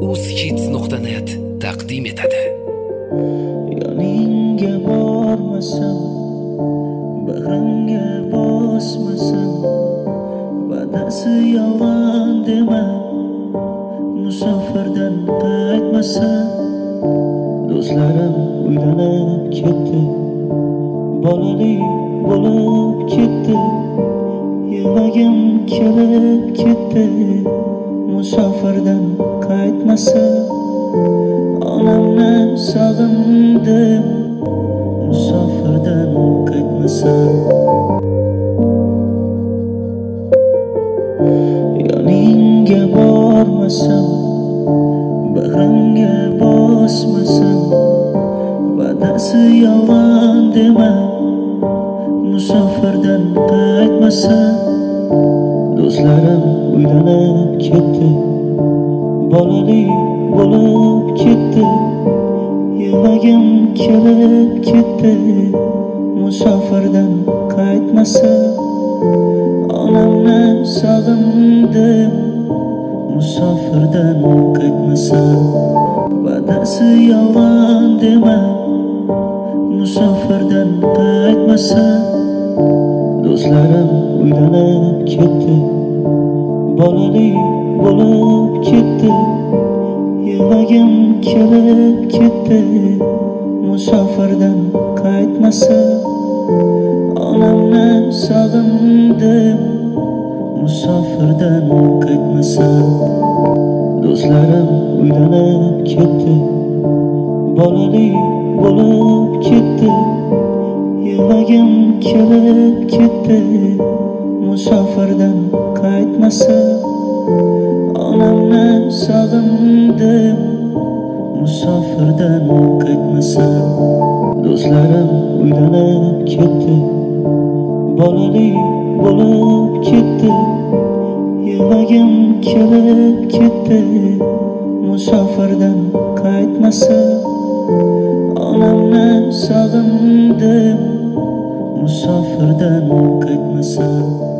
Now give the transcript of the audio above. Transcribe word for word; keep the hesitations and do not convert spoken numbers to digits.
uzhits nuqta net taqdim etadi. Yoningga bormasam, bag'rimga bosmasam, va'dasi yolg'on dema, musofirdan qaytmasam, do'stlarim uylanib ketdi, bolali bo'lib ketdi, yig'lagim kelib ketdi, musofirdan qaytmasam, onamni sog'indim, musofirdan qaytmasam. Yoningga bormasam, bag'rimga bosmasam, va'dasi yolg'on dema, musofirdan qaytmasam, do'stlarim uylanib ketdi, bolali bo'lib ketdi, yig'lagim kelib ketdi, musofirdan qaytmasam, onamni sog'indim, musofirdan qaytmasam. Va'dasi yolg'on dema, musofirdan qaytmasam, do'stlarim uylanib ketdi, bolali bo'lib ketdi, yig'lagim kelib ketdi, musofirdan qaytmasam, onamni sog'indim, musofirdan qaytmasam. Do'stlarim uylanib ketdi, bolali bo'lib ketdi, yig'lagim kelib ketdi, musofirdan qaytmasam, onamni sog'indim, musofirdan qaytmasam. Do'stlarim uylanib ketdi, bolali bo'lib ketdi, yig'lagim kelib ketdi, musofirdan qaytmasam, onamni sog'indim, musofirdan qaytmasam.